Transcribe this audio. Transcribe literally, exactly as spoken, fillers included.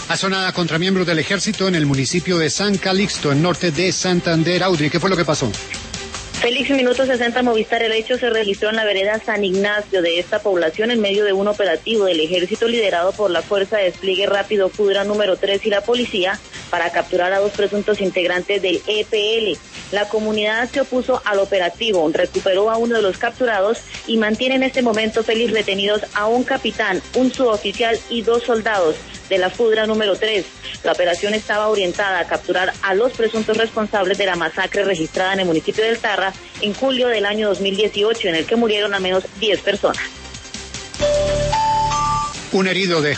Asonada contra miembros del ejército en el municipio de San Calixto, en norte de Santander. Audrey, ¿qué fue lo que pasó? Félix, minuto sesenta Movistar. El hecho se registró en la vereda San Ignacio de esta población en medio de un operativo del ejército liderado por la Fuerza de Despliegue Rápido Cudra número tres y la policía para capturar a dos presuntos integrantes del E P L. La comunidad se opuso al operativo, recuperó a uno de los capturados y mantiene en este momento, Félix, retenidos a un capitán, un suboficial y dos soldados de la Fudra número tres. La operación estaba orientada a capturar a los presuntos responsables de la masacre registrada en el municipio del Tarra en julio del año dos mil dieciocho, en el que murieron al menos diez personas. Un herido dejó